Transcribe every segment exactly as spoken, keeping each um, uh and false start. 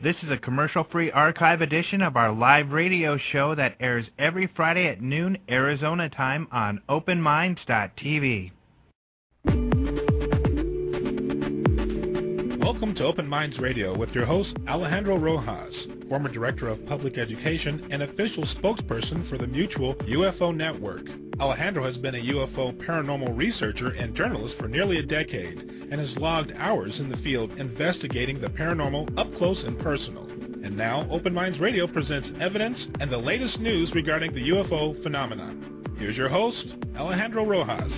This is a commercial-free archive edition of our live radio show that airs every Friday at noon Arizona time on open minds dot t v. Welcome to Open Minds Radio with your host, Alejandro Rojas, former Director of Public Education and official spokesperson for the Mutual U F O Network. Alejandro has been a U F O paranormal researcher and journalist for nearly a decade and has logged hours in the field investigating the paranormal up close and personal. And now, Open Minds Radio presents evidence and the latest news regarding the U F O phenomenon. Here's your host, Alejandro Rojas.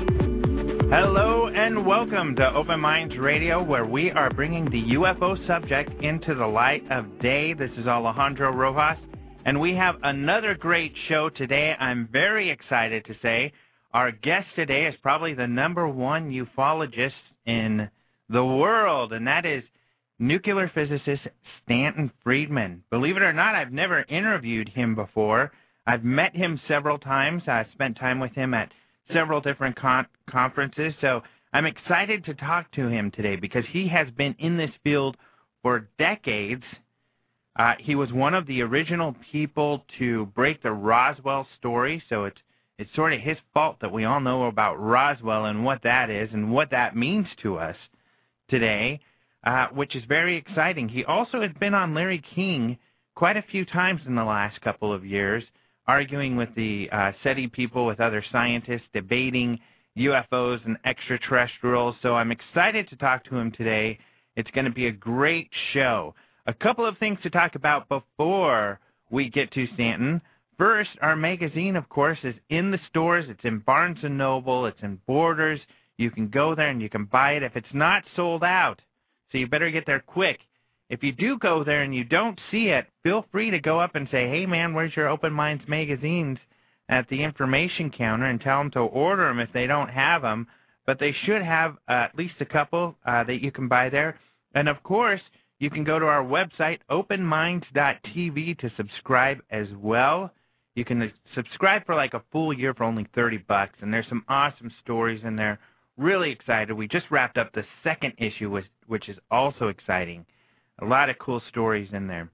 Hello and welcome to Open Minds Radio, where we are bringing the U F O subject into the light of day. This is Alejandro Rojas, and we have another great show today. I'm very excited to say our guest today is probably the number one ufologist in the world, and that is nuclear physicist Stanton Friedman. Believe it or not, I've never interviewed him before. I've met him several times. I spent time with him at several different con- conferences, so I'm excited to talk to him today because he has been in this field for decades. Uh, he was one of the original people to break the Roswell story, so it's it's sort of his fault that we all know about Roswell and what that is and what that means to us today, uh, which is very exciting. He also has been on Larry King quite a few times in the last couple of years, arguing with the uh, SETI people, with other scientists, debating U F Os and extraterrestrials. So I'm excited to talk to him today. It's going to be a great show. A couple of things to talk about before we get to Stanton. First, our magazine, of course, is in the stores. It's in Barnes and Noble. It's in Borders. You can go there and you can buy it if it's not sold out. So you better get there quick. If you do go there and you don't see it, feel free to go up and say, hey, man, where's your Open Minds magazines at the information counter, and tell them to order them if they don't have them. But they should have uh, at least a couple uh, that you can buy there. And, of course, you can go to our website, open minds dot t v, to subscribe as well. You can subscribe for like a full year for only thirty bucks, and there's some awesome stories in there. Really excited. We just wrapped up the second issue, which, which is also exciting. A lot of cool stories in there.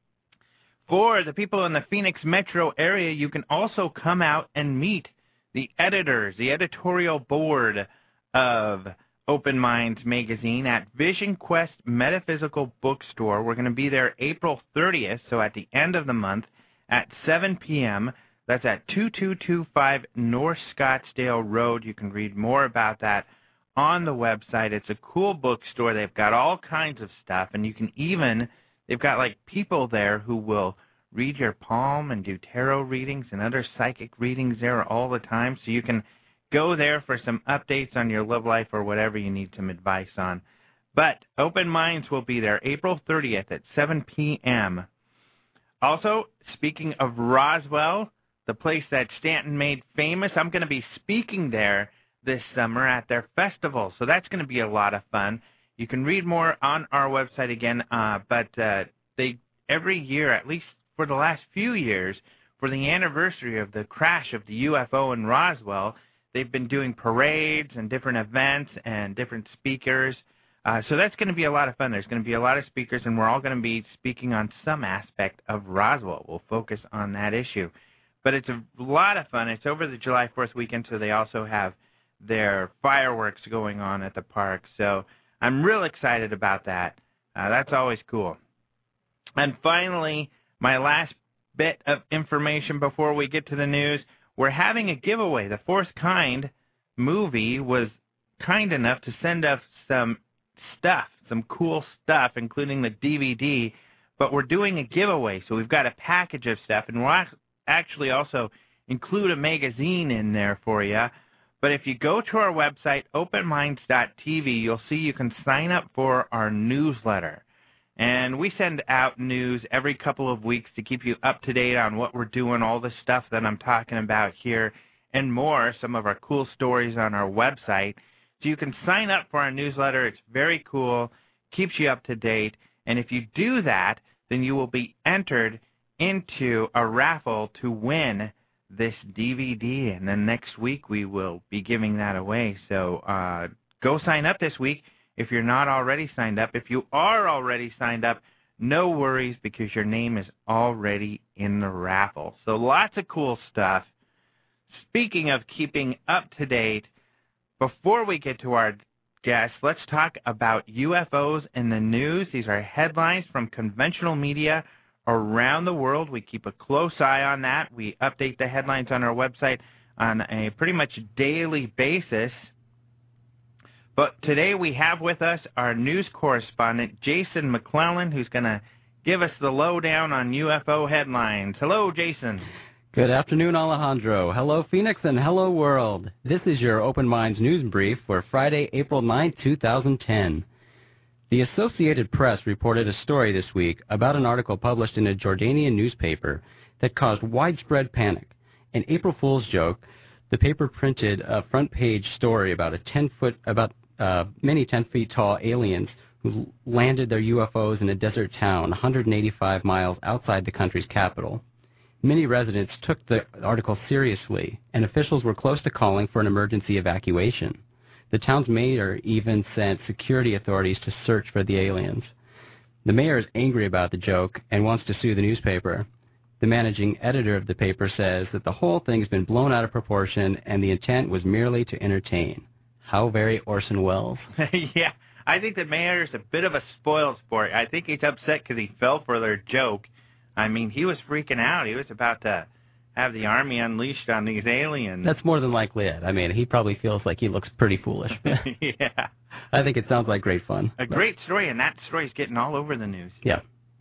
For the people in the Phoenix metro area, you can also come out and meet the editors, the editorial board of Open Minds magazine at Vision Quest Metaphysical Bookstore. We're going to be there April thirtieth, so at the end of the month at seven p.m. That's at two two two five North Scottsdale Road. You can read more about that on the website. It's a cool bookstore. They've got all kinds of stuff, and you can even, they've got like people there who will read your palm and do tarot readings and other psychic readings there all the time, so you can go there for some updates on your love life or whatever you need some advice on. But Open Minds will be there April thirtieth at seven p.m. Also, speaking of Roswell, the place that Stanton made famous, I'm going to be speaking there this summer at their festival, so that's going to be a lot of fun. You can read more on our website again, uh, but uh, they every year, at least for the last few years, for the anniversary of the crash of the U F O in Roswell, they've been doing parades and different events and different speakers. Uh, so that's going to be a lot of fun. There's going to be a lot of speakers, and we're all going to be speaking on some aspect of Roswell. We'll focus on that issue. But it's a lot of fun. It's over the July fourth weekend, so they also have their fireworks going on at the park. So I'm real excited about that. Uh, that's always cool. And finally, my last bit of information before we get to the news, we're having a giveaway. The Fourth Kind movie was kind enough to send us some stuff, some cool stuff, including the D V D, but we're doing a giveaway, so we've got a package of stuff, and we'll actually also include a magazine in there for you. But if you go to our website, open minds dot t v, you'll see you can sign up for our newsletter. And we send out news every couple of weeks to keep you up to date on what we're doing, all the stuff that I'm talking about here, and more, some of our cool stories on our website. So you can sign up for our newsletter. It's very cool, keeps you up to date. And if you do that, then you will be entered into a raffle to win this D V D. And then next week we will be giving that away. So uh, go sign up this week if you're not already signed up. If you are already signed up, no worries because your name is already in the raffle. So lots of cool stuff. Speaking of keeping up to date, before we get to our guests, let's talk about U F Os in the news. These are headlines from conventional media around the world. We keep a close eye on that. We update the headlines on our website on a pretty much daily basis. But today we have with us our news correspondent, Jason McClellan, who's going to give us the lowdown on U F O headlines. Hello, Jason. Good afternoon, Alejandro. Hello, Phoenix, and hello, world. This is your Open Minds News Brief for Friday, April ninth, two thousand ten. The Associated Press reported a story this week about an article published in a Jordanian newspaper that caused widespread panic. An April Fool's joke, the paper printed a front-page story about a ten-foot, about uh, many ten feet tall aliens who landed their U F Os in a desert town one hundred eighty-five miles outside the country's capital. Many residents took the article seriously, and officials were close to calling for an emergency evacuation. The town's mayor even sent security authorities to search for the aliens. The mayor is angry about the joke and wants to sue the newspaper. The managing editor of the paper says that the whole thing has been blown out of proportion and the intent was merely to entertain. How very Orson Welles. Yeah, I think the mayor is a bit of a spoiled sport. I think he's upset because he fell for their joke. I mean, he was freaking out. He was about to have the army unleashed on these aliens. That's more than likely it. I mean, he probably feels like he looks pretty foolish. Yeah. I think it sounds like great fun. A but. great story, and that story's getting all over the news. Yeah.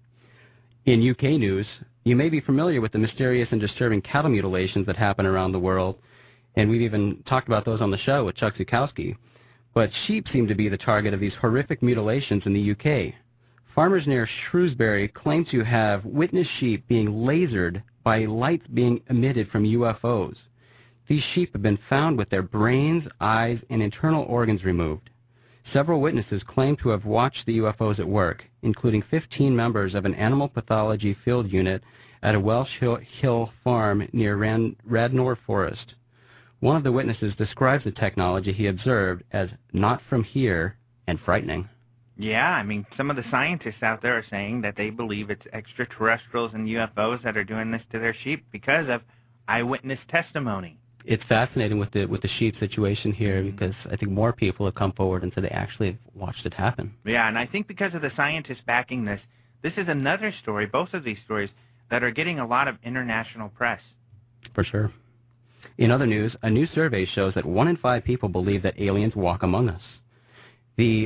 In U K news, you may be familiar with the mysterious and disturbing cattle mutilations that happen around the world, and we've even talked about those on the show with Chuck Zukowski. But sheep seem to be the target of these horrific mutilations in the U K. Farmers near Shrewsbury claim to have witnessed sheep being lasered by lights being emitted from U F Os. These sheep have been found with their brains, eyes, and internal organs removed. Several witnesses claim to have watched the U F Os at work, including fifteen members of an animal pathology field unit at a Welsh Hill, Hill farm near Ran, Radnor Forest. One of the witnesses describes the technology he observed as not from here and frightening. Yeah, I mean, some of the scientists out there are saying that they believe it's extraterrestrials and U F Os that are doing this to their sheep because of eyewitness testimony. It's fascinating with the with the sheep situation here because I think more people have come forward and said they actually watched it happen. Yeah, and I think because of the scientists backing this, this is another story, both of these stories, that are getting a lot of international press. For sure. In other news, a new survey shows that one in five people believe that aliens walk among us. The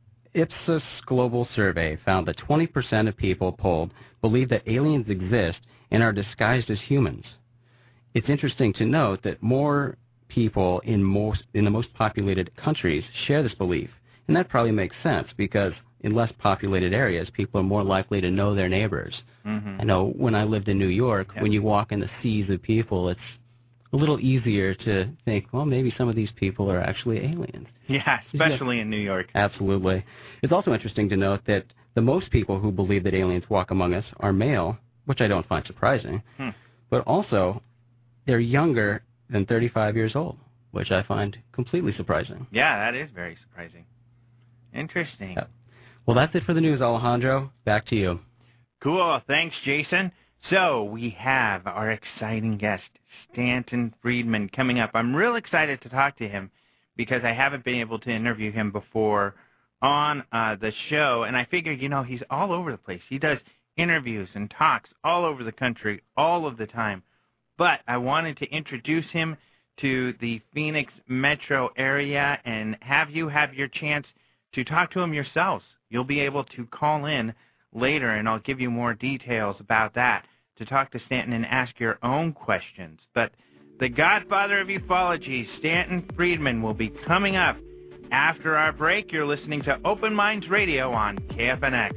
Ipsos Global Survey found that twenty percent of people polled believe that aliens exist and are disguised as humans. It's interesting to note that more people in most in the most populated countries share this belief, and that probably makes sense because in less populated areas, people are more likely to know their neighbors. Mm-hmm. I know when I lived in New York, yep. when you walk in the seas of people, it's a little easier to think, well, maybe some of these people are actually aliens. Yeah, especially yeah. in New York. Absolutely. It's also interesting to note that the most people who believe that aliens walk among us are male, which I don't find surprising, hmm. but also they're younger than thirty-five years old, which I find completely surprising. Yeah, that is very surprising. Interesting. Yeah. Well, that's it for the news, Alejandro. Back to you. Cool. Thanks, Jason. So we have our exciting guest, Stanton Friedman, coming up. I'm real excited to talk to him because I haven't been able to interview him before on uh, the show, and I figured, you know, he's all over the place. He does interviews and talks all over the country all of the time. But I wanted to introduce him to the Phoenix metro area and have you have your chance to talk to him yourselves. You'll be able to call in later, and I'll give you more details about that, to talk to Stanton and ask your own questions. But the godfather of ufology, Stanton Friedman, will be coming up after our break. You're listening to Open Minds Radio on K F N X.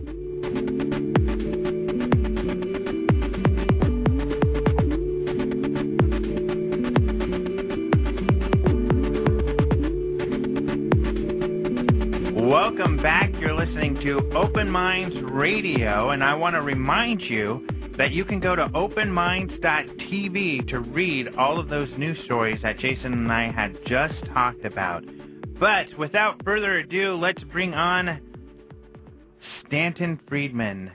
Welcome back. You're listening to Open Minds Radio, and I want to remind you that you can go to open minds dot t v to read all of those news stories that Jason and I had just talked about. But without further ado, let's bring on Stanton Friedman.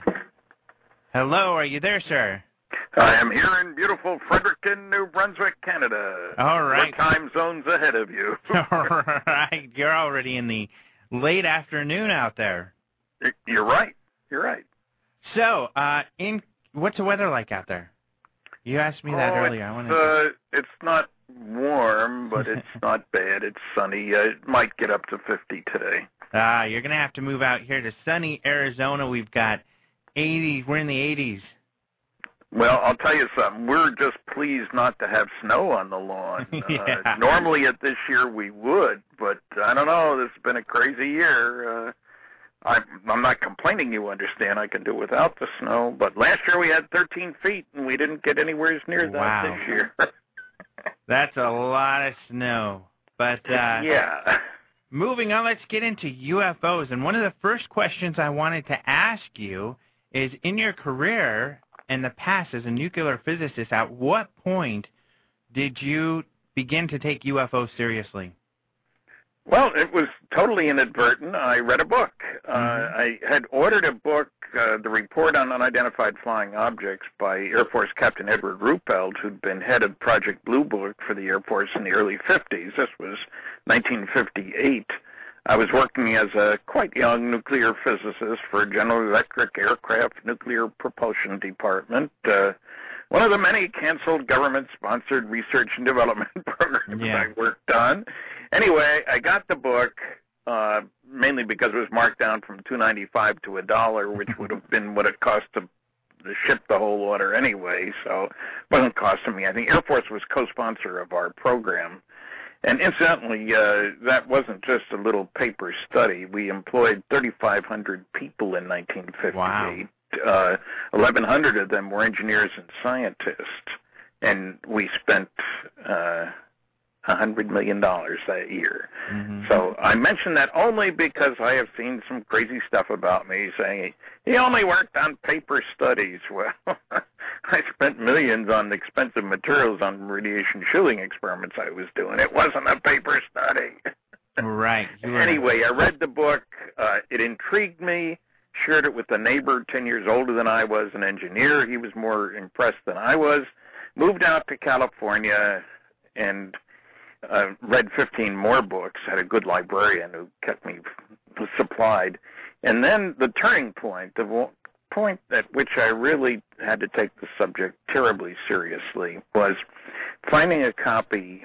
Hello, are you there, sir? I am here in beautiful Fredericton, New Brunswick, Canada. All right. What time zone's ahead of you? All right. You're already in the late afternoon out there. You're right. You're right. So, uh, in what's the weather like out there? You asked me that oh, earlier. It's, I want to... uh, it's not warm, but it's not bad. It's sunny. Uh, it might get up to fifty today. Ah, you're going to have to move out here to sunny Arizona. We've got eighties. We're in the eighties. Well, I'll tell you something. We're just pleased not to have snow on the lawn. yeah. uh, normally at this year we would, but I don't know. This has been a crazy year. Uh, I'm, I'm not complaining, you understand. I can do without the snow. But last year we had thirteen feet, and we didn't get anywhere near that wow. this year. That's a lot of snow. But uh, yeah. Moving on, let's get into U F Os. And one of the first questions I wanted to ask you is, in your career in the past as a nuclear physicist, at what point did you begin to take U F Os seriously? Well, it was totally inadvertent. I read a book. Uh, mm-hmm. I had ordered a book, uh, The Report on Unidentified Flying Objects by Air Force Captain Edward Ruppelt, who'd been head of Project Blue Book for the Air Force in the early fifties. This was nineteen fifty-eight. I was working as a quite young nuclear physicist for General Electric Aircraft Nuclear Propulsion Department, uh, one of the many canceled government-sponsored research and development programs yeah. I worked on. Anyway, I got the book uh, mainly because it was marked down from two ninety-five to a dollar, which would have been what it cost to, to ship the whole order anyway. So it wasn't costing me. I think Air Force was co-sponsor of our program. And incidentally, uh, that wasn't just a little paper study. We employed thirty-five hundred people in nineteen fifty-eight. Wow. Uh, eleven hundred of them were engineers and scientists, and we spent uh, one hundred million dollars that year. Mm-hmm. So I mention that only because I have seen some crazy stuff about me saying, he only worked on paper studies. Well, I spent millions on expensive materials on radiation shielding experiments I was doing. It wasn't a paper study. Right. Anyway, I read the book. Uh, it intrigued me. Shared it with a neighbor ten years older than I was, an engineer. He was more impressed than I was. Moved out to California and uh, read fifteen more books, had a good librarian who kept me supplied. And then the turning point, the point at which I really had to take the subject terribly seriously, was finding a copy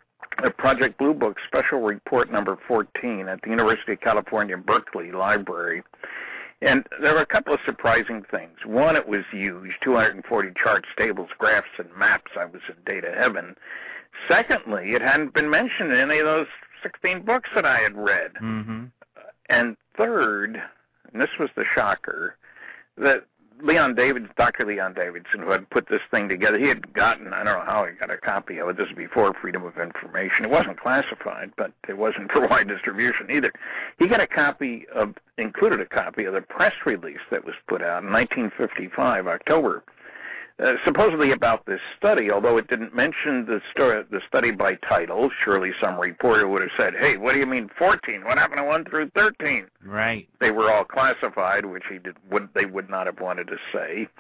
of Project Blue Book Special Report Number fourteen at the University of California, Berkeley Library. And there were a couple of surprising things. One, it was huge, two hundred forty charts, tables, graphs, and maps. I was in data heaven. Secondly, it hadn't been mentioned in any of those sixteen books that I had read. Mm-hmm. And third, and this was the shocker, that Leon Davidson, Doctor Leon Davidson, who had put this thing together, he had gotten, I don't know how he got a copy of it. This was before Freedom of Information. It wasn't classified, but it wasn't for wide distribution either. He got a copy of, included a copy of the press release that was put out in nineteen fifty-five, October, uh, supposedly about this study, although it didn't mention the, story, the study by title. Surely some reporter would have said, hey, what do you mean fourteen? What happened to one through thirteen? Right. They were all classified, which he did, would, they would not have wanted to say.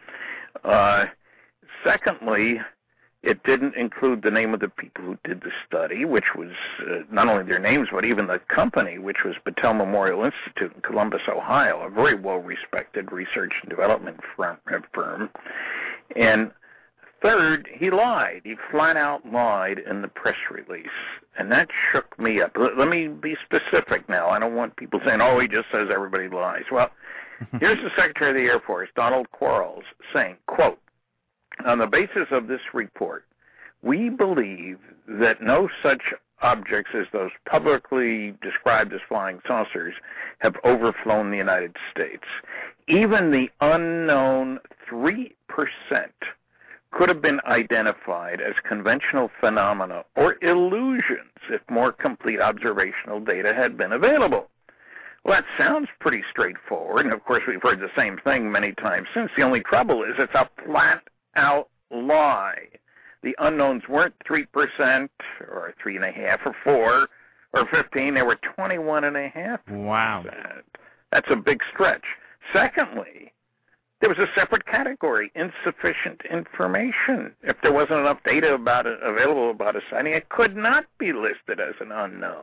Uh, secondly, it didn't include the name of the people who did the study, which was uh, not only their names, but even the company, which was Battelle Memorial Institute in Columbus, Ohio, a very well-respected research and development firm. And third, he lied. He flat out lied in the press release, and that shook me up. Let, let me be specific now. I don't want people saying, oh, he just says everybody lies. Well, here's the Secretary of the Air Force, Donald Quarles, saying, quote, on the basis of this report, we believe that no such objects as those publicly described as flying saucers have overflown the United States. Even the unknown three percent could have been identified as conventional phenomena or illusions if more complete observational data had been available. Well, that sounds pretty straightforward, and of course we've heard the same thing many times since. The only trouble is it's a flat-out lie. The unknowns weren't three percent or three point five or four or fifteen. They were twenty-one point five percent. Wow. That's a big stretch. Secondly, there was a separate category, insufficient information. If there wasn't enough data about it, available about a sighting, it could not be listed as an unknown.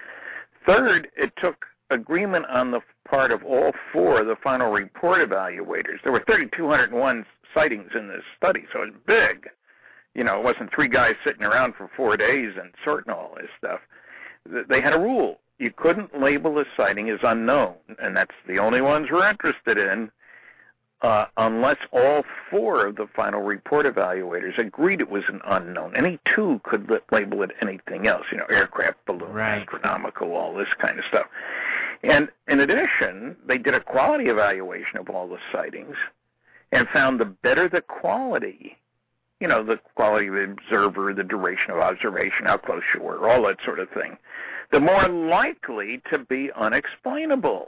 Third, it took agreement on the part of all four of the final report evaluators. There were three thousand two hundred one sightings in this study, so it's big. You know, it wasn't three guys sitting around for four days and sorting all this stuff. They had a rule. You couldn't label a sighting as unknown, and that's the only ones we're interested in, uh, unless all four of the final report evaluators agreed it was an unknown. Any two could label it anything else, you know, aircraft, balloon, right. astronomical, all this kind of stuff. And in addition, they did a quality evaluation of all the sightings and found the better the quality, you know, the quality of the observer, the duration of observation, how close you were, all that sort of thing, the more likely to be unexplainable.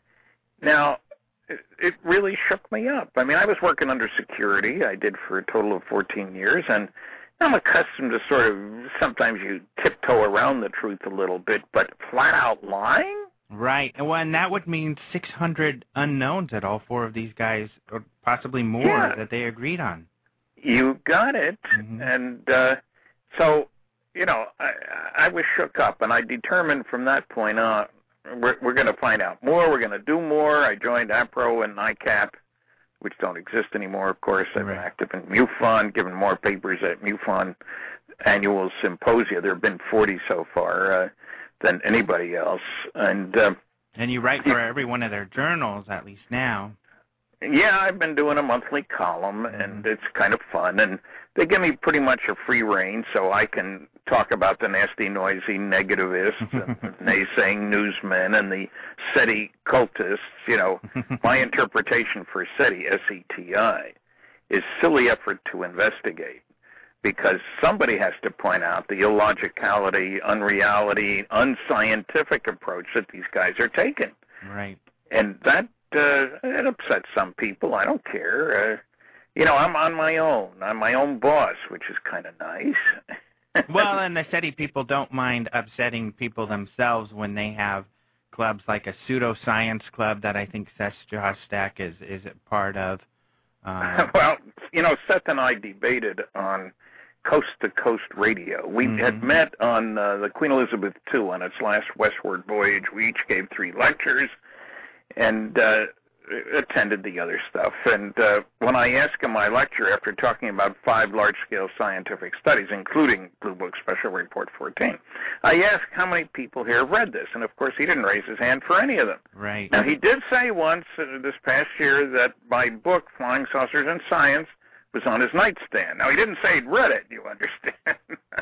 Now, it, it really shook me up. I mean, I was working under security. I did for a total of fourteen years, and I'm accustomed to sort of, sometimes you tiptoe around the truth a little bit, but flat out lying? Right. Well, and that would mean six hundred unknowns that all four of these guys, or possibly more, yeah. that they agreed on. You got it. Mm-hmm. And uh, so, you know, I, I was shook up, and I determined from that point on, we're, we're going to find out more, we're going to do more. I joined APRO and NICAP, which don't exist anymore, of course. I've been right. active in MUFON, given more papers at MUFON annual symposia. There have been forty so far uh, than anybody else. And uh, and you write for every one of their journals, at least now. Yeah, I've been doing a monthly column, and it's kind of fun. And they give me pretty much a free rein, so I can talk about the nasty, noisy negativists, and naysaying newsmen, and the SETI cultists. You know, my interpretation for SETI, S E T I, is silly effort to investigate, because somebody has to point out the illogicality, unreality, unscientific approach that these guys are taking. Right. And that Uh, it upsets some people. I don't care. Uh, you know, I'm on my own. I'm my own boss, which is kind of nice. Well, and the SETI people don't mind upsetting people themselves when they have clubs like a pseudoscience club that I think Seth Shostak is, is a part of. Uh, well, you know, Seth and I debated on Coast to Coast Radio. We mm-hmm. had met on uh, the Queen Elizabeth two on its last westward voyage. We each gave three lectures and uh, attended the other stuff. And uh, when I asked him my lecture after talking about five large-scale scientific studies, including Blue Book Special Report fourteen, I asked how many people here have read this, and of course he didn't raise his hand for any of them. Right. Now, he did say once uh, this past year that my book, Flying Saucers and Science, was on his nightstand. Now, he didn't say he'd read it, you understand.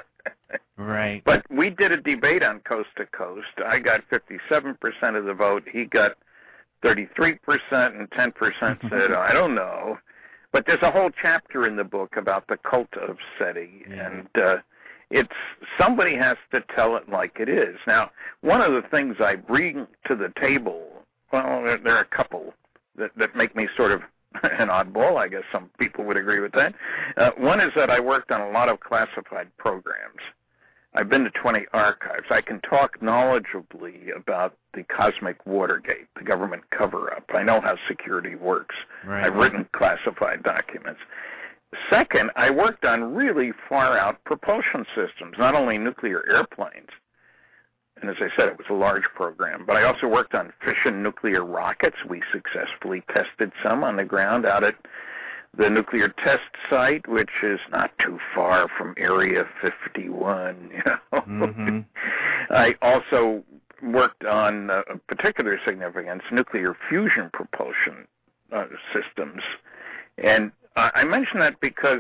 Right. But we did a debate on Coast to Coast. I got fifty-seven percent of the vote. He got thirty-three percent, and ten percent said, I don't know. But there's a whole chapter in the book about the cult of SETI, yeah. and uh, it's somebody has to tell it like it is. Now, one of the things I bring to the table, well, there, there are a couple that, that make me sort of an oddball. I guess some people would agree with that. Uh, one is that I worked on a lot of classified programs. I've been to twenty archives. I can talk knowledgeably about the cosmic Watergate, the government cover-up. I know how security works. Right. I've written classified documents. Second, I worked on really far-out propulsion systems, not only nuclear airplanes, and as I said, it was a large program, but I also worked on fission nuclear rockets. We successfully tested some on the ground out at the nuclear test site, which is not too far from Area fifty-one. You know, mm-hmm. I also worked on uh, particular significance nuclear fusion propulsion uh, systems, and uh, I mention that because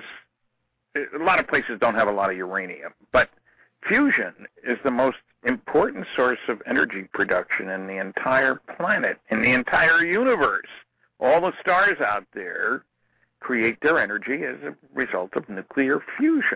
a lot of places don't have a lot of uranium, but fusion is the most important source of energy production in the entire planet, in the entire universe. All the stars out there create their energy as a result of nuclear fusion.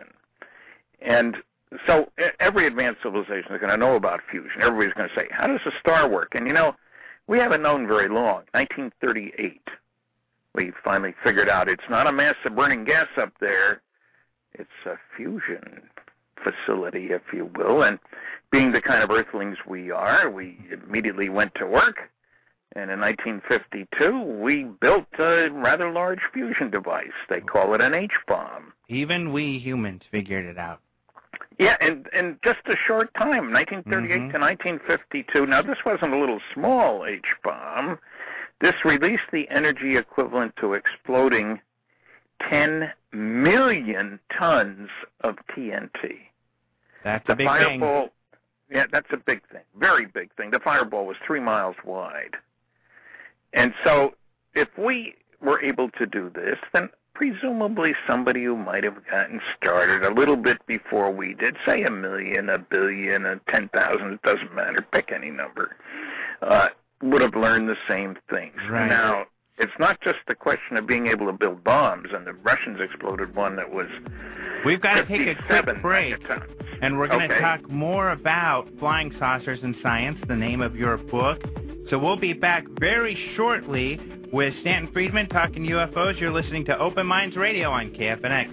And so every advanced civilization is going to know about fusion. Everybody's going to say, how does a star work? And, you know, we haven't known very long. nineteen thirty-eight, we finally figured out it's not a mass of burning gas up there. It's a fusion facility, if you will. And being the kind of earthlings we are, we immediately went to work And in nineteen fifty-two, we built a rather large fusion device. They call it an H-bomb. Even we humans figured it out. Yeah, and in just a short time, nineteen thirty-eight mm-hmm. to nineteen fifty-two. Now, this wasn't a little small H-bomb. This released the energy equivalent to exploding ten million tons of T N T. That's the a big fireball, thing. Yeah, that's a big thing. Very big thing. The fireball was three miles wide. And so if we were able to do this, then presumably somebody who might have gotten started a little bit before we did, say a million, a billion, a ten thousand, it doesn't matter, pick any number, uh, would have learned the same things. Right. Now, it's not just the question of being able to build bombs, and the Russians exploded one that was We've got to take a quick break, megatons. And we're going to okay. talk more about flying saucers and science, the name of your book. So we'll be back very shortly with Stanton Friedman talking U F Os. You're listening to Open Minds Radio on K F N X.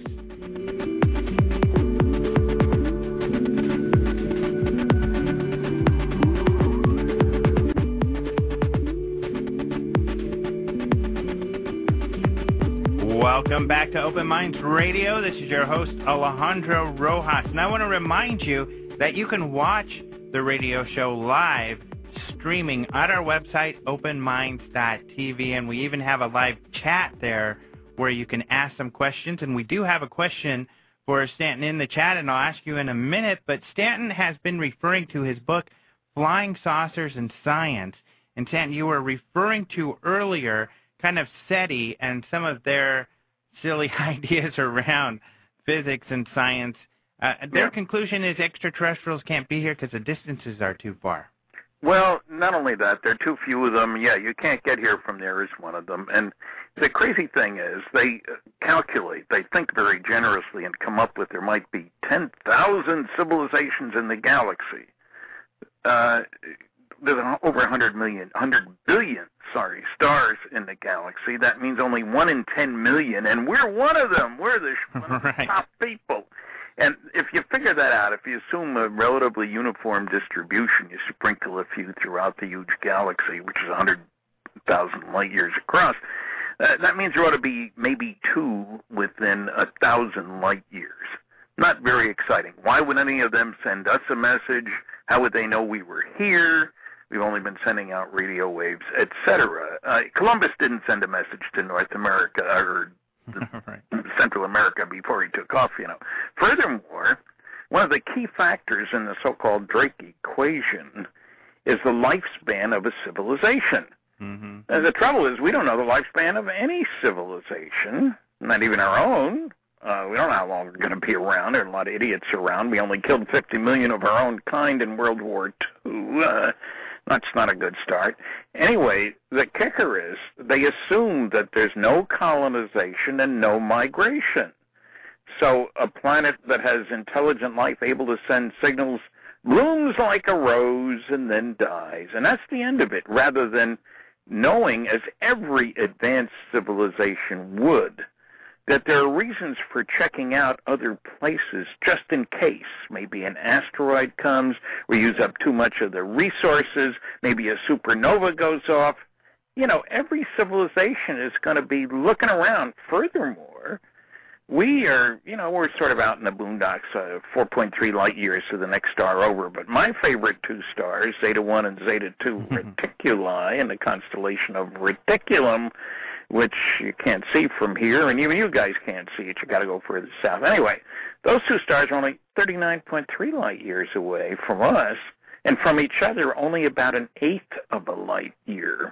Welcome back to Open Minds Radio. This is your host, Alejandro Rojas. And I want to remind you that you can watch the radio show live streaming on our website, open minds dot t v. And we even have a live chat there where you can ask some questions. And we do have a question for Stanton in the chat, and I'll ask you in a minute. But Stanton has been referring to his book, Flying Saucers and Science. And Stanton, you were referring to earlier kind of SETI and some of their silly ideas around physics and science. Uh, their yeah. conclusion is extraterrestrials can't be here because the distances are too far. Well, not only that, there are too few of them. Yeah, you can't get here from there is one of them. And the crazy thing is they calculate, they think very generously and come up with there might be ten thousand civilizations in the galaxy. Uh, there's over one hundred million, one hundred billion, sorry, stars in the galaxy. That means only one in ten million, and we're one of them. We're the one of the right. top people. And if you figure that out, if you assume a relatively uniform distribution, you sprinkle a few throughout the huge galaxy, which is one hundred thousand light years across, uh, that means there ought to be maybe two within a thousand light years. Not very exciting. Why would any of them send us a message? How would they know we were here? We've only been sending out radio waves, et cetera. Uh, Columbus didn't send a message to North America or right. Central America before he took off, you know. Furthermore, one of the key factors in the so-called Drake equation is the lifespan of a civilization. Mm-hmm. And the trouble is we don't know the lifespan of any civilization, not even our own. Uh, we don't know how long we're going to be around. There are a lot of idiots around. We only killed fifty million of our own kind in World War Two. Uh, that's not a good start. Anyway, the kicker is they assume that there's no colonization and no migration. So a planet that has intelligent life able to send signals blooms like a rose and then dies. And that's the end of it, rather than knowing, as every advanced civilization would, that there are reasons for checking out other places just in case. Maybe an asteroid comes, we use up too much of the resources, maybe a supernova goes off. You know, every civilization is going to be looking around. Furthermore, we are, you know, we're sort of out in the boondocks, uh, four point three light years to the next star over. But my favorite two stars, Zeta one and Zeta two Reticuli, in the constellation of Reticulum, which you can't see from here, and even you guys can't see it. You got to go further south. Anyway, those two stars are only thirty-nine point three light years away from us, and from each other only about an eighth of a light year.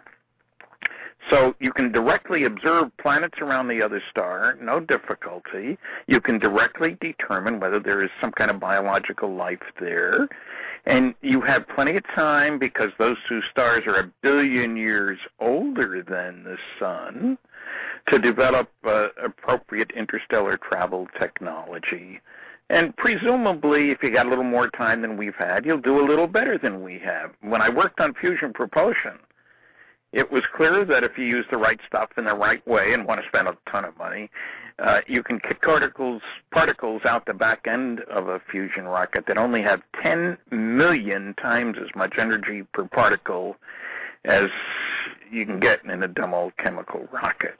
So you can directly observe planets around the other star, no difficulty. You can directly determine whether there is some kind of biological life there. And you have plenty of time, because those two stars are a billion years older than the sun, to develop uh, appropriate interstellar travel technology. And presumably, if you got a little more time than we've had, you'll do a little better than we have. When I worked on fusion propulsion, it was clear that if you use the right stuff in the right way and want to spend a ton of money, uh, you can kick particles, particles out the back end of a fusion rocket that only have ten million times as much energy per particle as you can get in a dumb old chemical rocket.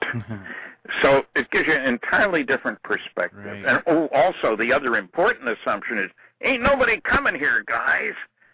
So it gives you an entirely different perspective. Right. And oh, also, the other important assumption is, ain't nobody coming here, guys.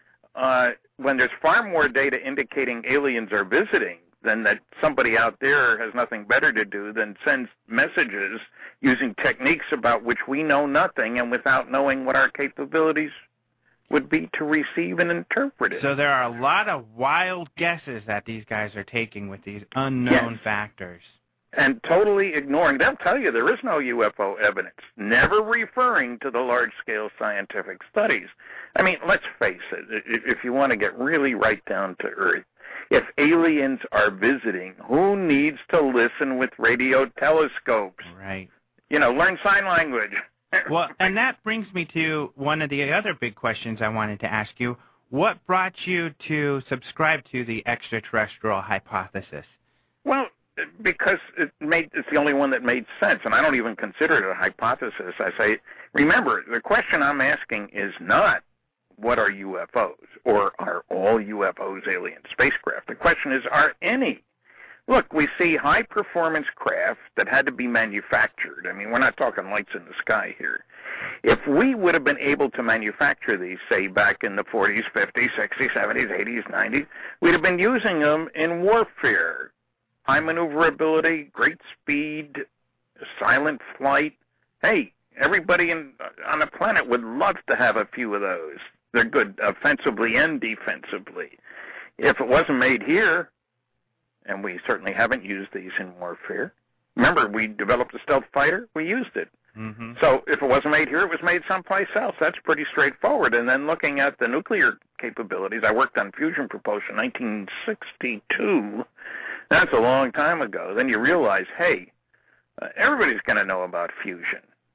Uh, when there's far more data indicating aliens are visiting, than that somebody out there has nothing better to do than send messages using techniques about which we know nothing and without knowing what our capabilities would be to receive and interpret it. So there are a lot of wild guesses that these guys are taking with these unknown yes. factors. And totally ignoring. They'll tell you there is no U F O evidence, never referring to the large-scale scientific studies. I mean, let's face it, if you want to get really right down to earth, if aliens are visiting, who needs to listen with radio telescopes? Right. You know, learn sign language. Well, and that brings me to one of the other big questions I wanted to ask you. What brought you to subscribe to the extraterrestrial hypothesis? Well, because it made, it's the only one that made sense, and I don't even consider it a hypothesis. I say, remember, the question I'm asking is not what are U F Os, or are all U F Os alien spacecraft? The question is, are any? Look, we see high-performance craft that had to be manufactured. I mean, we're not talking lights in the sky here. If we would have been able to manufacture these, say, back in the forties, fifties, sixties, seventies, eighties, nineties, we'd have been using them in warfare. High maneuverability, great speed, silent flight. Hey, everybody in, on the planet would love to have a few of those. They're good offensively and defensively. If it wasn't made here, and we certainly haven't used these in warfare. Remember, we developed a stealth fighter, we used it. Mm-hmm. So if it wasn't made here, it was made someplace else. That's pretty straightforward. And then looking at the nuclear capabilities, I worked on fusion propulsion in nineteen sixty-two. That's a long time ago. Then you realize, hey, uh, everybody's going to know about fusion.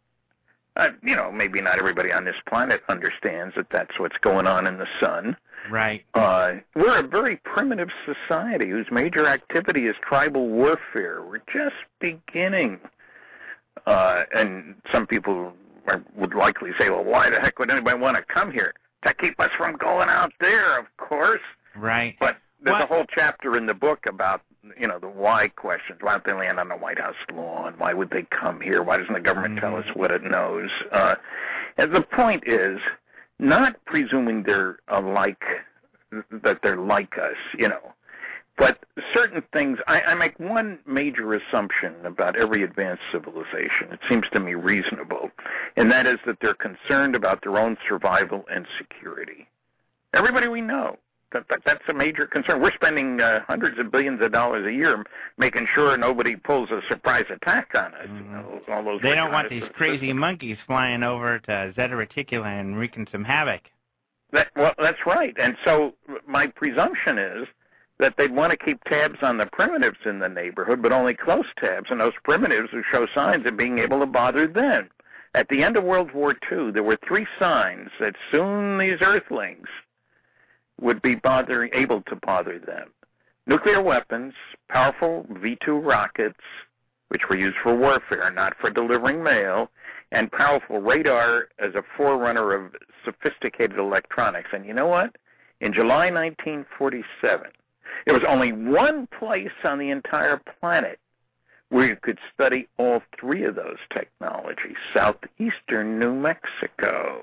Uh, you know, maybe not everybody on this planet understands that that's what's going on in the sun. Right. Uh, we're a very primitive society whose major activity is tribal warfare. We're just beginning. Uh, and some people are, would likely say, well, why the heck would anybody want to come here? To keep us from going out there, of course. Right. But there's what? a whole chapter in the book about, you know, the why questions. Why don't they land on the White House lawn? Why would they come here? Why doesn't the government mm-hmm. tell us what it knows? Uh, and the point is not presuming they're alike, that they're like us, you know. But certain things, I, I make one major assumption about every advanced civilization. It seems to me reasonable, and that is that they're concerned about their own survival and security. Everybody we know, that, that that's a major concern. We're spending uh, hundreds of billions of dollars a year making sure nobody pulls a surprise attack on us. Mm-hmm. You know, all those they don't want these systems. crazy monkeys flying over to Zeta Reticuli and wreaking some havoc. That, well, that's right. And so my presumption is that they'd want to keep tabs on the primitives in the neighborhood, but only close tabs on those primitives who show signs of being able to bother them. At the end of World War Two, there were three signs that soon these Earthlings would be bothering, able to bother them. Nuclear weapons, powerful V two rockets, which were used for warfare, not for delivering mail, and powerful radar as a forerunner of sophisticated electronics. And you know what? In July nineteen forty-seven, there was only one place on the entire planet where you could study all three of those technologies, southeastern New Mexico.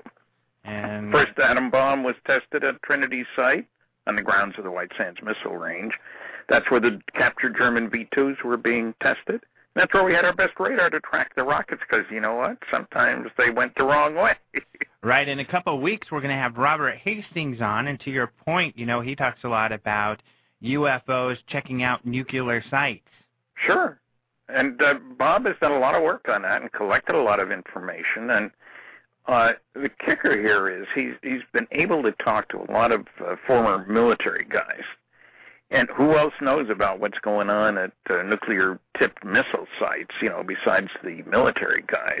And First atom bomb was tested at Trinity Site on the grounds of the White Sands Missile Range. That's where the captured German V twos were being tested. That's where we had our best radar to track the rockets because, you know what, sometimes they went the wrong way. Right. In a couple of weeks, we're going to have Robert Hastings on. And to your point, you know, he talks a lot about U F Os checking out nuclear sites. Sure. And uh, Bob has done a lot of work on that and collected a lot of information. And uh, the kicker here is he's, he's been able to talk to a lot of uh, former military guys. And who else knows about what's going on at uh, nuclear-tipped missile sites, you know, besides the military guys?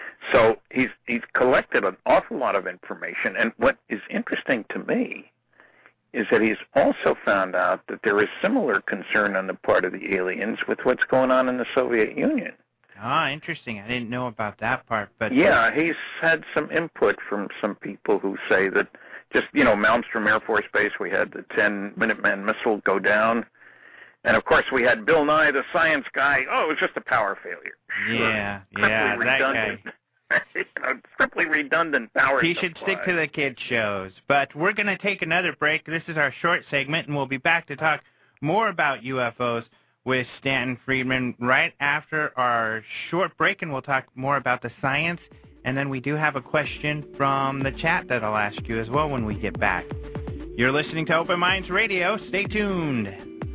So he's he's collected an awful lot of information. And what is interesting to me is that he's also found out that there is similar concern on the part of the aliens with what's going on in the Soviet Union. Ah, interesting. I didn't know about that part. But yeah, he's had some input from some people who say that just, you know, Malmstrom Air Force Base, we had the ten Minuteman missile go down. And, of course, we had Bill Nye, the science guy. Oh, it was just a power failure. Yeah, sure. yeah, that guy. you know, simply redundant power He supply. should stick to the kid shows. But we're going to take another break. This is our short segment, and we'll be back to talk more about U F Os with Stanton Friedman right after our short break, and we'll talk more about the science. And then we do have a question from the chat that I'll ask you as well when we get back. You're listening to Open Minds Radio. Stay tuned.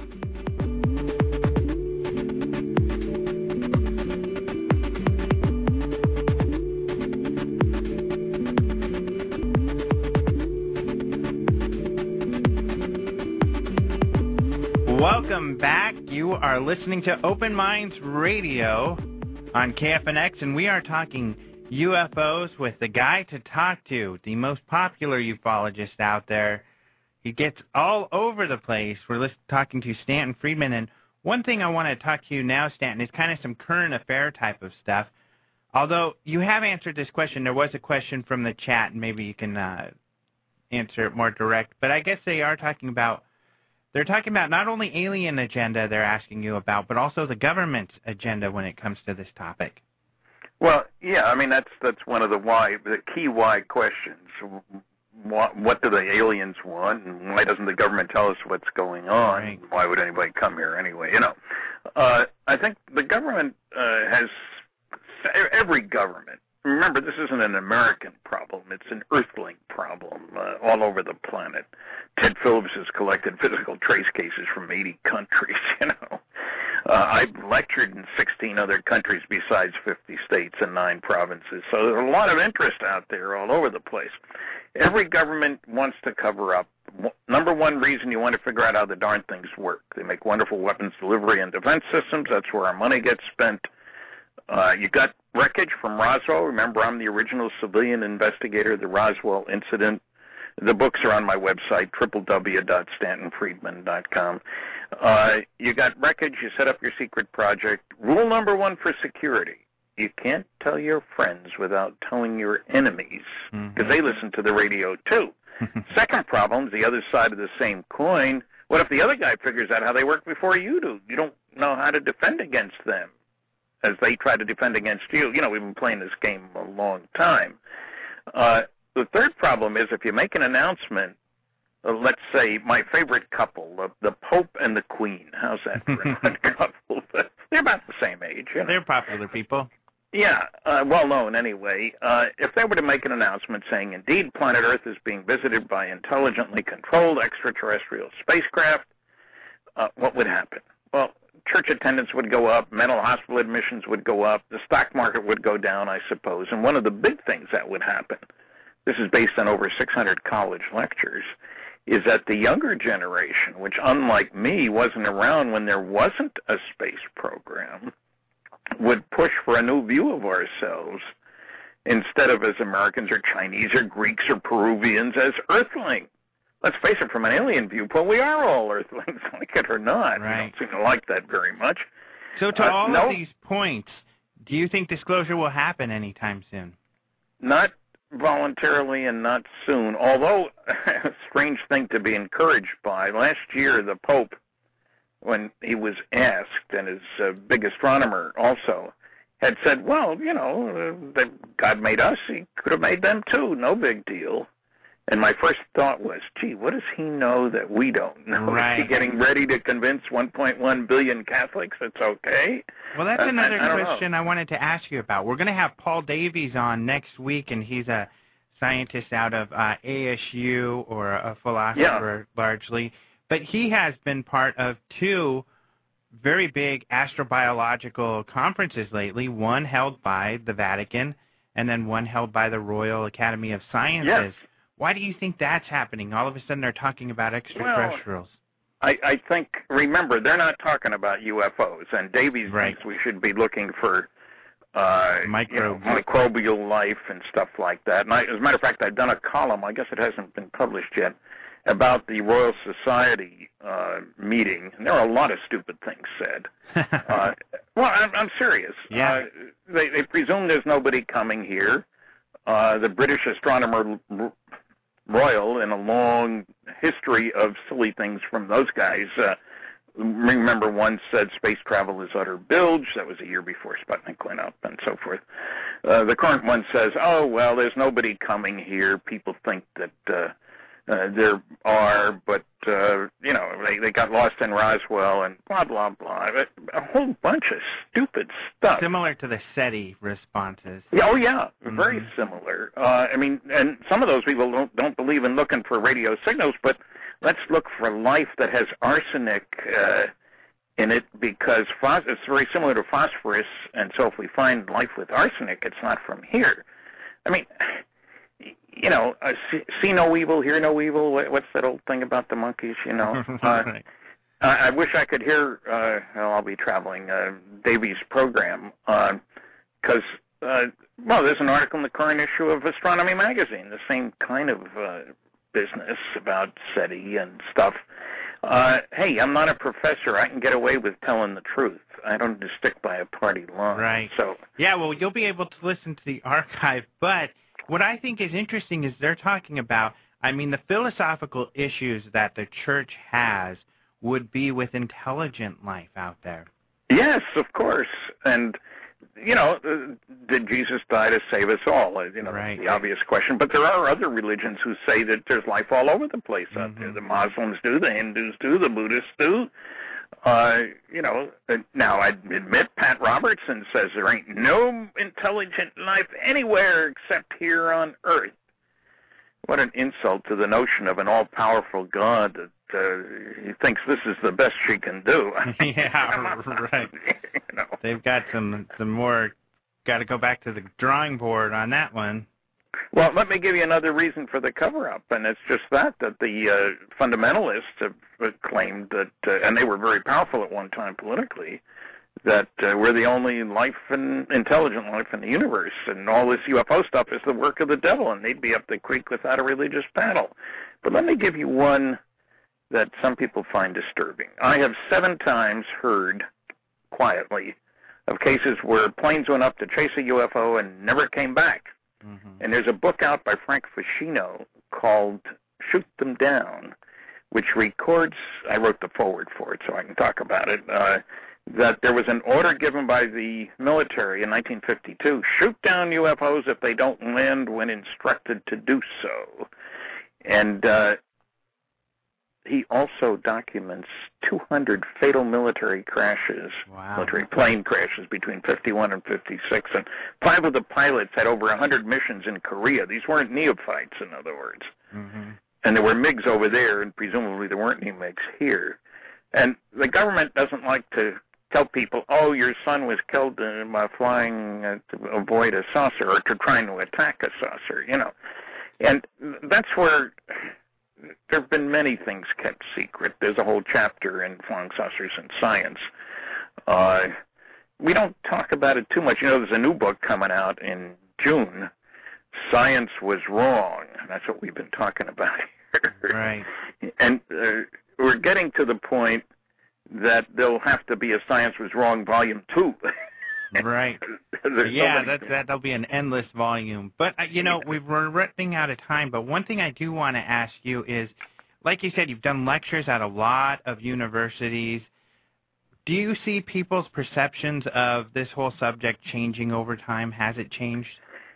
Welcome back. You are listening to Open Minds Radio on K F N X, and we are talking U F Os with the guy to talk to, the most popular ufologist out there. He gets all over the place. We're list- talking to Stanton Friedman, and one thing I want to talk to you now, Stanton, is kind of some current affair type of stuff. Although you have answered this question, there was a question from the chat, and maybe you can uh, answer it more direct. But I guess they are talking about They're talking about not only alien agenda they're asking you about, but also the government's agenda when it comes to this topic. Well, yeah, I mean, that's that's one of the why, the key why questions. What, what do the aliens want, and why doesn't the government tell us what's going on? Right. Why would anybody come here anyway? You know, uh, I think the government uh, has, every government, remember, this isn't an American problem. It's an Earthling problem uh, all over the planet. Ted Phillips has collected physical trace cases from eighty countries, you know. Uh, I've lectured in sixteen other countries besides fifty states and nine provinces. So there's a lot of interest out there all over the place. Every government wants to cover up. Number one reason you want to figure out how the darn things work. They make wonderful weapons delivery and defense systems. That's where our money gets spent. Uh, you got wreckage from Roswell. Remember, I'm the original civilian investigator of the Roswell incident. The books are on my website, w w w dot stanton friedman dot com. Uh, you got wreckage. You set up your secret project. Rule number one for security: you can't tell your friends without telling your enemies, because mm-hmm. they listen to the radio too. Second problem is the other side of the same coin. What if the other guy figures out how they work before you do? You don't know how to defend against them as they try to defend against you. You know, we've been playing this game a long time. Uh, the third problem is if you make an announcement, uh, let's say my favorite couple, uh, the Pope and the Queen. How's that for a couple? They're about the same age. You know? They're popular people. Yeah, uh, well known anyway. Uh, if they were to make an announcement saying, indeed, planet Earth is being visited by intelligently controlled extraterrestrial spacecraft, uh, what would happen? Well, church attendance would go up, mental hospital admissions would go up, the stock market would go down, I suppose. And one of the big things that would happen, this is based on over six hundred college lectures, is that the younger generation, which unlike me wasn't around when there wasn't a space program, would push for a new view of ourselves instead of as Americans or Chinese or Greeks or Peruvians as Earthlings. Let's face it, from an alien viewpoint, we are all Earthlings, like it or not. Right. We don't seem to like that very much. So to uh, all no, of these points, do you think disclosure will happen anytime soon? Not voluntarily and not soon, although a strange thing to be encouraged by. Last year, the Pope, when he was asked, and his uh, big astronomer also, had said, well, you know, uh, that God made us, he could have made them too, no big deal. And my first thought was, gee, what does he know that we don't know? Right. Is he getting ready to convince one point one billion Catholics it's okay? Well, that's I, another I, I question I wanted to ask you about. We're going to have Paul Davies on next week, and he's a scientist out of uh, A S U, or a philosopher yeah. largely. But he has been part of two very big astrobiological conferences lately, one held by the Vatican and then one held by the Royal Academy of Sciences. Yes. Why do you think that's happening? All of a sudden they're talking about extraterrestrials. Well, I, I think, remember, they're not talking about U F Os, and Davies right. thinks we should be looking for uh, Microbes. you know, microbial life and stuff like that. And I, as a matter of fact, I've done a column, I guess it hasn't been published yet, about the Royal Society uh, meeting, and there are a lot of stupid things said. uh, well, I'm, I'm serious. Yeah. Uh, they, they presume there's nobody coming here. Uh, the British astronomer royal in a long history of silly things from those guys. Uh, remember, one said space travel is utter bilge. That was a year before Sputnik went up and so forth. Uh, the current one says, oh, well, there's nobody coming here. People think that uh, uh, there are, but, uh, you know, they, they got lost in Roswell and blah, blah, blah. A whole bunch of stupid stuff. Similar to the SETI responses. Yeah, oh, yeah, mm-hmm. very similar. Uh, I mean, and some of those people don't, don't believe in looking for radio signals, but let's look for life that has arsenic uh, in it because phos- it's very similar to phosphorus, and so if we find life with arsenic, it's not from here. I mean, you know, uh, see, see no evil, hear no evil. What's that old thing about the monkeys, you know? Uh, right. I, I wish I could hear, uh, well, I'll be traveling, uh, Davies' program, because, uh, uh, well, there's an article in the current issue of Astronomy Magazine, the same kind of uh, business about SETI and stuff. Uh, hey, I'm not a professor. I can get away with telling the truth. I don't just stick by a party line. Right. So, yeah, well, you'll be able to listen to the archive, but what I think is interesting is they're talking about, I mean, the philosophical issues that the church has would be with intelligent life out there. Yes, of course. And, you know, uh, did Jesus die to save us all? Uh, you know, right. the obvious question. But there are other religions who say that there's life all over the place out mm-hmm. there. The Muslims do, the Hindus do, the Buddhists do. Uh, you know, now I admit Pat Robertson says there ain't no intelligent life anywhere except here on Earth. What an insult to the notion of an all-powerful God that uh, he thinks this is the best she can do. yeah, right. You know. They've got some, some more, got to go back to the drawing board on that one. Well, let me give you another reason for the cover-up, and it's just that, that the uh, fundamentalists have claimed that, uh, and they were very powerful at one time politically, that uh, we're the only life and intelligent life in the universe, and all this U F O stuff is the work of the devil, and they'd be up the creek without a religious paddle. But let me give you one that some people find disturbing. I have seven times heard, quietly, of cases where planes went up to chase a U F O and never came back. Mm-hmm. And there's a book out by Frank Ficino called Shoot Them Down, which records, I wrote the foreword for it so I can talk about it, uh, that there was an order given by the military in nineteen fifty-two, shoot down U F Os if they don't land when instructed to do so. And uh, he also documents two hundred fatal military crashes, wow. military plane crashes between fifty-one and fifty-six, and five of the pilots had over one hundred missions in Korea. These weren't neophytes, in other words. Mm-hmm. And there were MiGs over there, and presumably there weren't any MiGs here. And the government doesn't like to tell people, oh, your son was killed uh, by flying uh, to avoid a saucer or to trying to attack a saucer, you know. And that's where there have been many things kept secret. There's a whole chapter in Flying Saucers and Science. Uh, we don't talk about it too much. You know, there's a new book coming out in June, Science Was Wrong. That's what we've been talking about here. Right. And uh, we're getting to the point that there'll have to be a Science Was Wrong Volume two. Right. yeah, so that, that, that'll be an endless volume. But, uh, you know, yeah. we've, we're running out of time, but one thing I do want to ask you is, like you said, you've done lectures at a lot of universities. Do you see people's perceptions of this whole subject changing over time? Has it changed?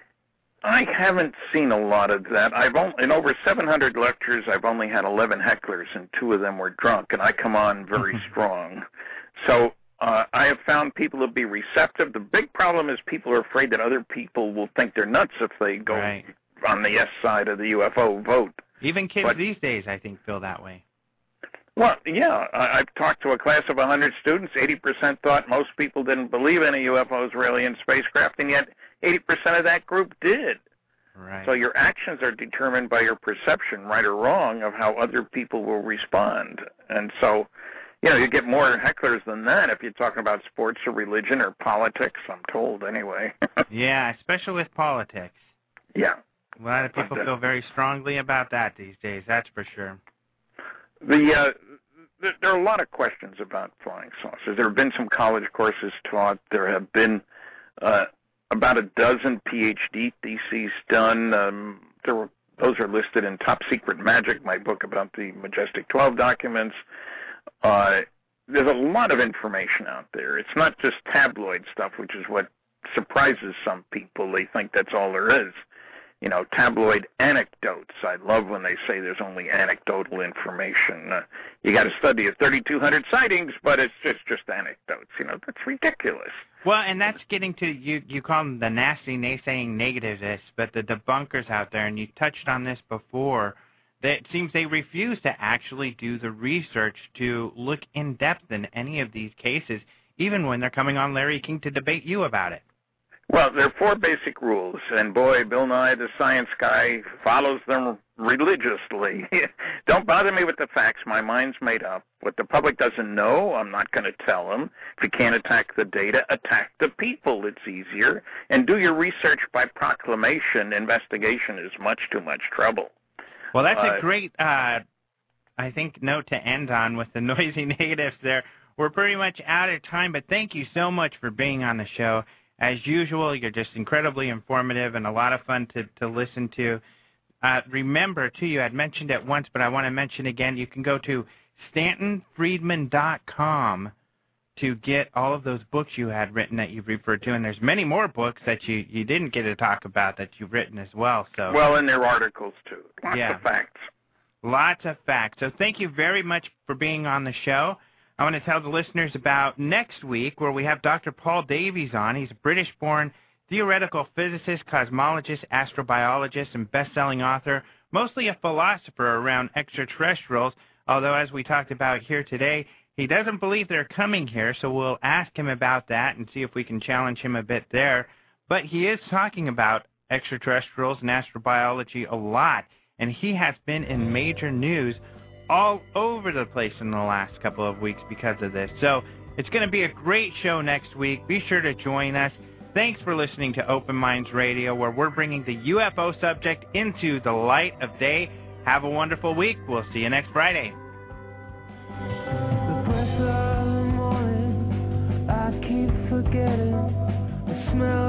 I haven't seen a lot of that. I've only, in over seven hundred lectures, I've only had eleven hecklers, and two of them were drunk, and I come on very strong. So uh, I have found people to be receptive. The big problem is people are afraid that other people will think they're nuts if they go right. on the yes side of the U F O vote. Even kids but, these days, I think, feel that way. Well, yeah. I, I've talked to a class of one hundred students. eighty percent thought most people didn't believe any U F Os were alien spacecraft, and yet eighty percent of that group did. Right. So your actions are determined by your perception, right or wrong, of how other people will respond. And so, you know, you get more hecklers than that if you're talking about sports or religion or politics, I'm told anyway. Yeah, especially with politics. Yeah. A lot of people feel very strongly about that these days, that's for sure. The uh, th- there are a lot of questions about flying saucers. There have been some college courses taught. There have been uh, about a dozen P H D theses done. Um, there were Those are listed in Top Secret Magic, my book about the Majestic twelve documents. Uh, there's a lot of information out there. It's not just tabloid stuff, which is what surprises some people. They think that's all there is. You know, tabloid anecdotes. I love when they say there's only anecdotal information. Uh, you got to study of thirty-two hundred sightings, but it's just, just anecdotes. You know, that's ridiculous. Well, and that's getting to, you, you call them the nasty, naysaying negativists, but the debunkers out there, and you touched on this before, that it seems they refuse to actually do the research to look in depth in any of these cases, even when they're coming on Larry King to debate you about it. Well, there are four basic rules, and boy, Bill Nye, the science guy, follows them religiously. Don't bother me with the facts. My mind's made up. What the public doesn't know, I'm not going to tell them. If you can't attack the data, attack the people. It's easier. And do your research by proclamation. Investigation is much too much trouble. Well, that's uh, a great, uh, I think, note to end on with the noisy negatives there. We're pretty much out of time, but thank you so much for being on the show. As usual, you're just incredibly informative and a lot of fun to, to listen to. Uh, remember, too, you had mentioned it once, but I want to mention again, you can go to stanton friedman dot com to get all of those books you had written that you've referred to, and there's many more books that you, you didn't get to talk about that you've written as well. So Well, and there are articles, too. Lots yeah. of facts. Lots of facts. So thank you very much for being on the show. I want to tell the listeners about next week, where we have Doctor Paul Davies on. He's a British-born theoretical physicist, cosmologist, astrobiologist, and best-selling author, mostly a philosopher around extraterrestrials, although as we talked about here today, he doesn't believe they're coming here, so we'll ask him about that and see if we can challenge him a bit there. But he is talking about extraterrestrials and astrobiology a lot, and he has been in major news all over the place in the last couple of weeks because of this. So it's going to be a great show next week. Be sure to join us. Thanks for listening to Open Minds Radio, where we're bringing the U F O subject into the light of day. Have a wonderful week. We'll see you next Friday. The press of the morning, I keep forgetting the smell